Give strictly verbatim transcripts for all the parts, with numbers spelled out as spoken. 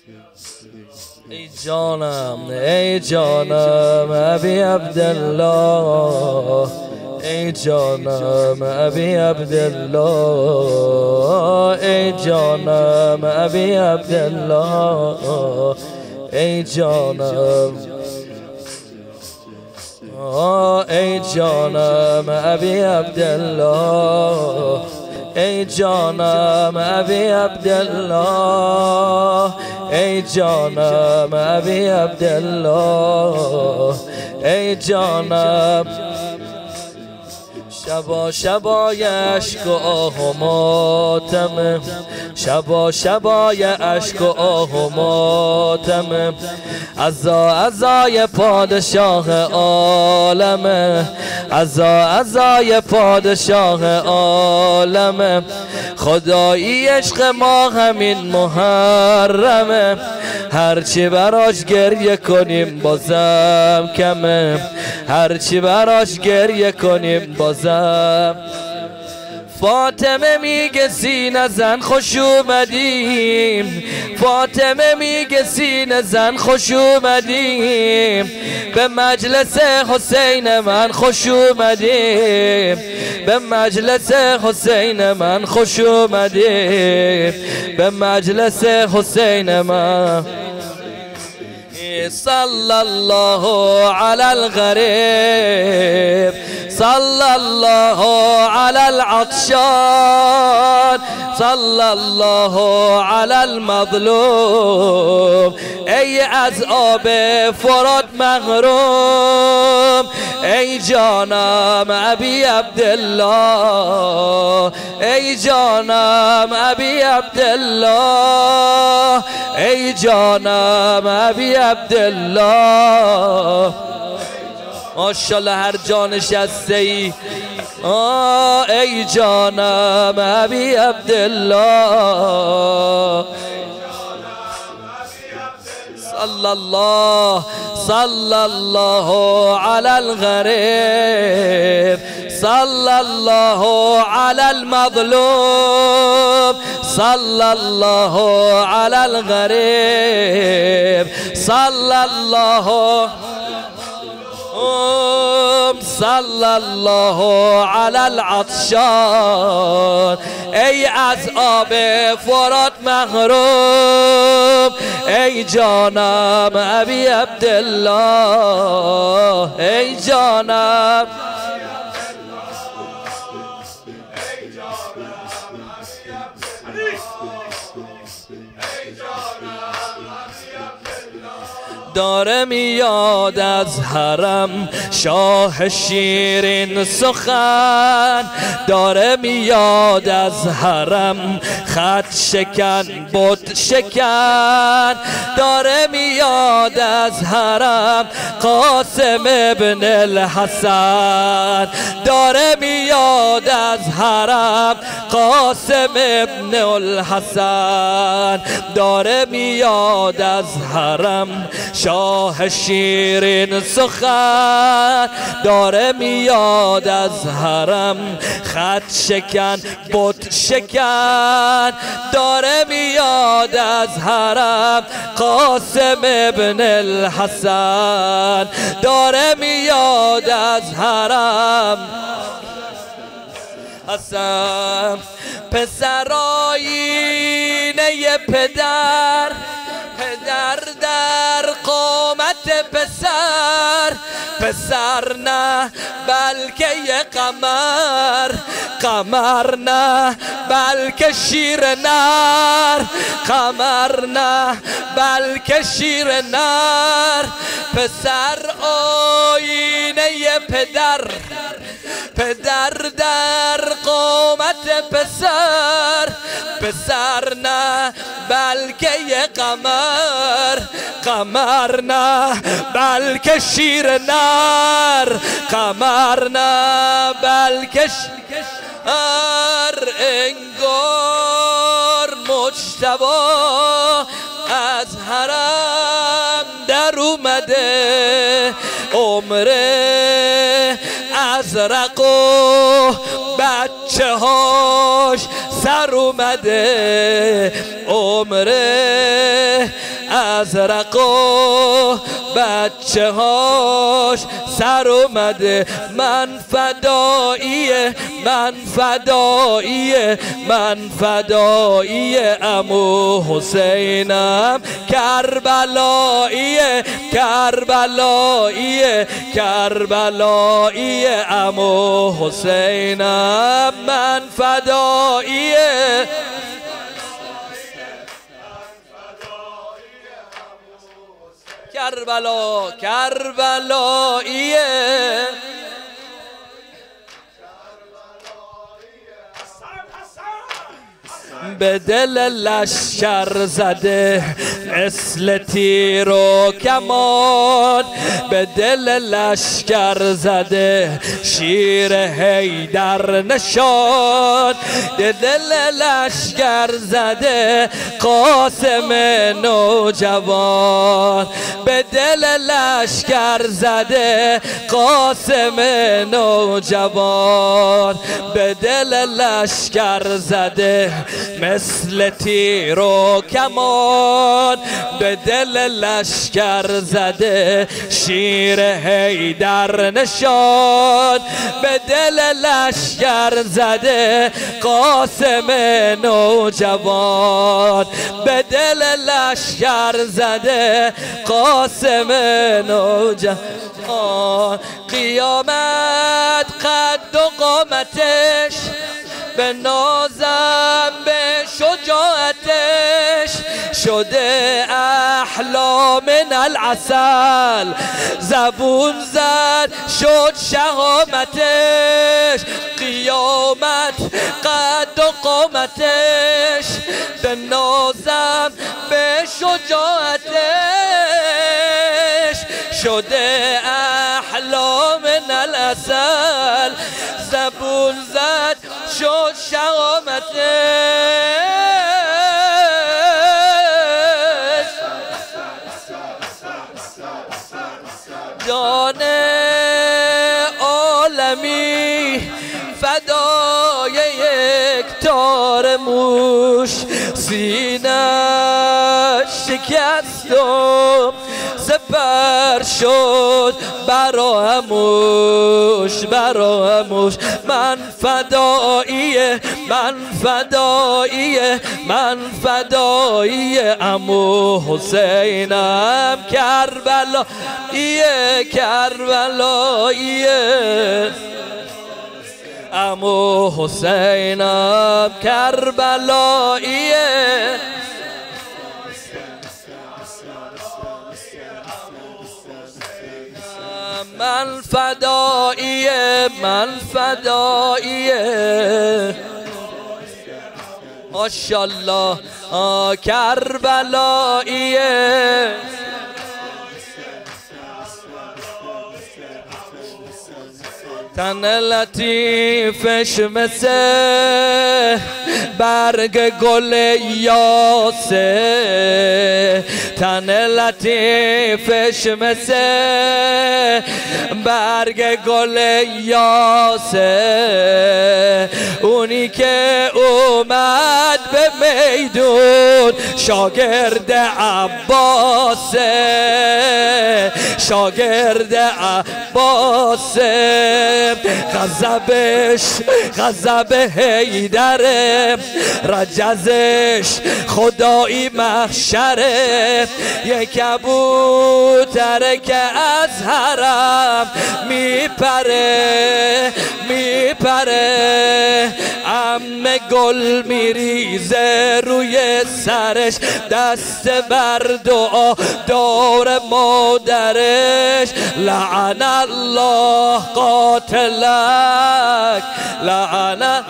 ای جانم ای جانم ابی عبدالله، ای جانم ابی عبدالله، ای جانم ابی عبدالله، ای جانم ای جانم ابی عبدالله، ای جانم ابی عبدالله، ای جانم ابی عبدالله، ای جانم شبا شبای اشک و آه و ماتم، شبا شبای اشک و آه و ماتم، عزا عزای پادشاه عالم، عزا عزای پادشاه عالم، خدایی عشق ما همین محرمه، هرچی براش گریه کنیم بازم کمه، هرچی براش گریه کنیم بازم. فاطمه میگه سینه زن خوش اومدیم، فاطمه میگه سینه زن خوش اومدیم، به مجلس حسین من خوش اومدیم، به مجلس حسین من خوش اومدیم، به مجلس حسین من. صلی الله علی الغریب، صلی الله علی العطشان، صلی الله علی المظلوم، ای از آب فرات محروم، ای جانم ابی عبدالله، ای جانم ابی عبدالله، ای جانم ابی عبدالله. ماشاءالله هر جا نشسته ای، ای جانم ابی عبدالله، صلی الله صلی الله علی الغریب، صلی الله علی المظلوم، صلی الله علی الغریب، صلی الله صلی الله علی العطشان، ای از آب فرات محروم، ای جانم ابی عبدالله، ای جانم داره میاد از حرم شاه شیرین سخن، داره میاد از حرم خط شکن بت شکن، داره میاد از حرم قاسم ابن الحسن، داره میاد از حرم قاسم ابن الحسن، داره میاد از حرم شاه شیرین سخن، داره میاد از حرم خط شکن بت شکن، داره میاد از حرم قاسم ابن الحسن، داره میاد از حرم حسن. پسرآیینه پدر، پدر در قامت پسر، پسر نه بلکه یه قمر، قمر نه بلکه شیر نر، قمر نه بلکه شیر نر، پسر آینه پدر، پدر در قامت پسر، پسر نه بلکه یه قمر، قمر نه بلکه شیر نر، قمر نه بلکه شیر انگار مجتبی از حرم در اومده، عمره ازرق و بچه هاش سر اومده، عمره ازرق و بچه هاش سر اومده. من فداییه من فداییه من فداییه عمو حسینم. کربلاییه کربلاییه کربلاییه عمو حسینم. من فداییه کربلا کربلاییه. به دل لشکر زده مثل تیر و کمان. به دل لشکر زده شیر حیدر نشان. به دل لشکر زده قاسم نوجوان. به دل لشکر زده قاسم نوجوان. به دل لشکر زده مثل تیر و کمان. به دل لشکر زده شیر حیدر نشان. به دل لشکر زده قاسم نوجوان. به دل لشکر زده قاسم نوجوان. قیامت قد و قامتش به نازم به شجاعتش شده احلا من العسل. زبون زد شد شهامتش. قیامت قد و قامتش به نازم به شجاعتش شده احلا من العسل. زبون زد شد شهامتش. جان عالمی فدای یک تار موش. سینه شکست و سپر شد براموش براموش. من فداییه من فداییه من فداییه عمو حسینم. کربلاییه کربلاییه عمو حسینم. کربلاییه من فداییه من فداییه. ماشاءالله کربلاییه. تن لطیفش مثل برگ گل یاسه. تن لطیفش مثل برگ گل یاسه. اونی که اومد به میدون شاگرد عباسه شاگرد عباسه. غضبش غضب حیدره رجزش خدایی محشره. یک کبوتر که از حرم میپره میپره. عم گل میریزه روی سرش دست بر دعا دور مادرش. لعن الله قاتلک لعن.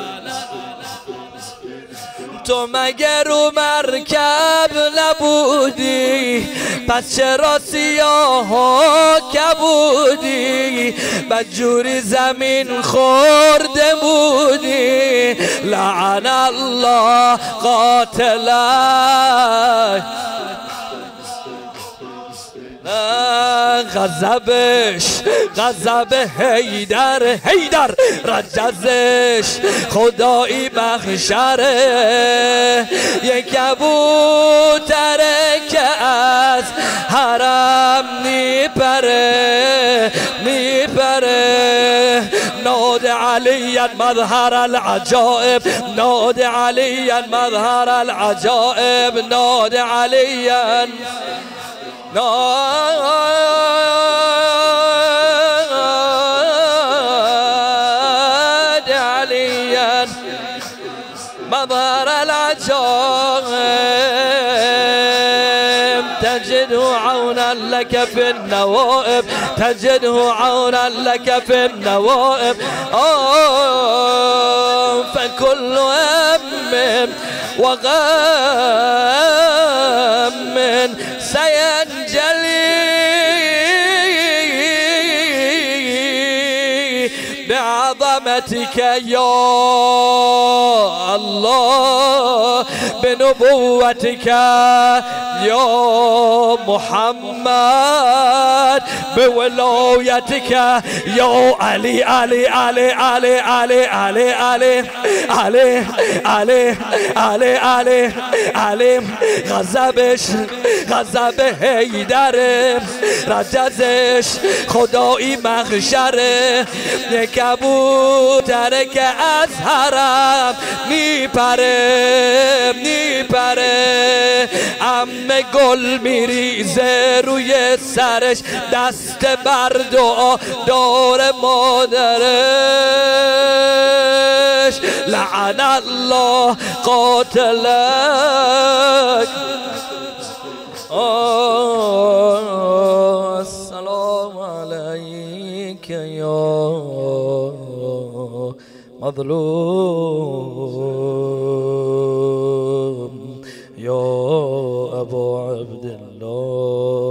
تو مگر رو مرکب نبودی پس چرا سیاها کبودی؟ بدجوری زمین خورده بودی. لعن الله قاتلک. غضبش غضب حیدر حیدر رجزش خدایی محشره. یک کبوتره که از عليا مظهر العجائب نادي عليا مظهر العجائب نادي عليا نادي عليا مظهر العجائب تجده عونا لك في النوائب تجده عونا لك في النوائب أوه فكل هم وغم سينجلي بعظمتك يا الله بنبوتك يا محمد بولايتك يا علي علي علي علي علي علي علي علي علي علي علي علي غضبش غضب حیدر رجزش خدایی محشره کبوتره که از حرم میپره میپره عمه گل میریزه روی سرش دست بر دعا دور مادرش لعن الله قاتلک السلام عليك يا مظلوم يا أبو عبد الله